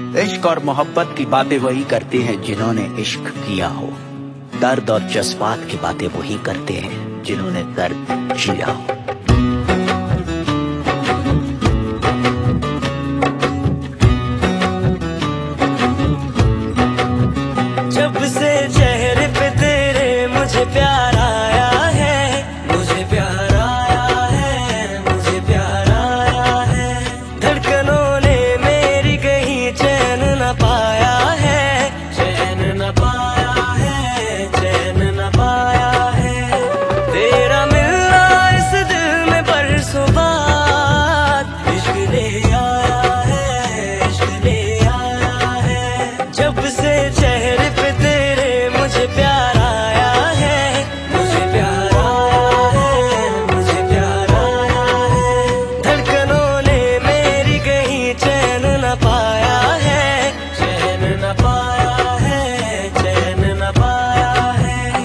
इश्क और मोहब्बत की बातें वही करते हैं जिन्होंने इश्क किया हो। दर्द और जज्बात की बातें वही करते हैं जिन्होंने दर्द जिया हो। जब से चेहरे पे तेरे मुझे प्यार आया है, मुझे प्यार आया है, मुझे प्यार आया है। धड़कनों ने मेरी कहीं चैन न पाया है, चैन न पाया है, चैन न पाया है। तेरा मिलना इस दिल में बरसों बाद इश्क ले आया है, इश्क ले आया है। जब से चेहरे पे तेरे मुझे प्यार आया है, मुझे प्यार आया है, मुझे प्यार आया है। धड़कनों ने मेरी कहीं चैन न पाया है, चैन न पाया है, चैन न पाया है।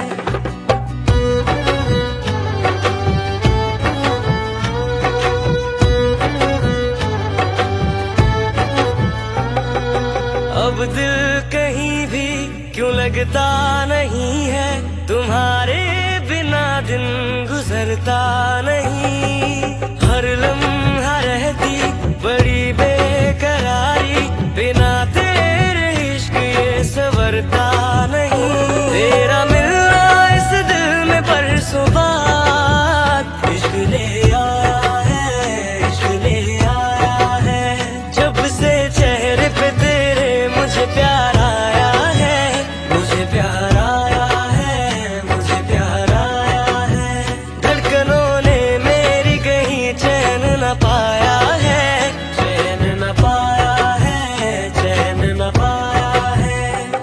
अब दिल कहीं भी क्यों लगता नहीं है, तुम्हारे बिना दिन गुजरता नहीं। हर लम्हा रहती बड़ी बेकरारी, बिना तेरे इश्क ये संवरता नहीं। तेरा मिलना इस दिल में बरसों बाद इश्क ले आया है, इश्क ले आया है। जब से चेहरे पे तेरे मुझे प्यार आया है, मुझे प्यार आया है, मुझे प्यार आया है। धड़कनों ने मेरी कहीं चैन न पाया है, चैन न पाया है, चैन न पाया है।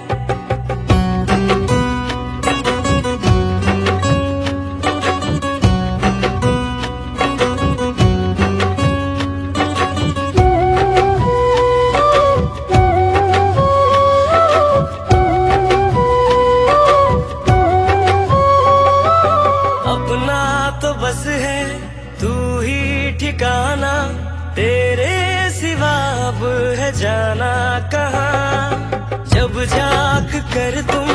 अपना तो बस है तू ही ठिकाना, तेरे सिवा अब है जाना कहाँ। जब झांक कर तुम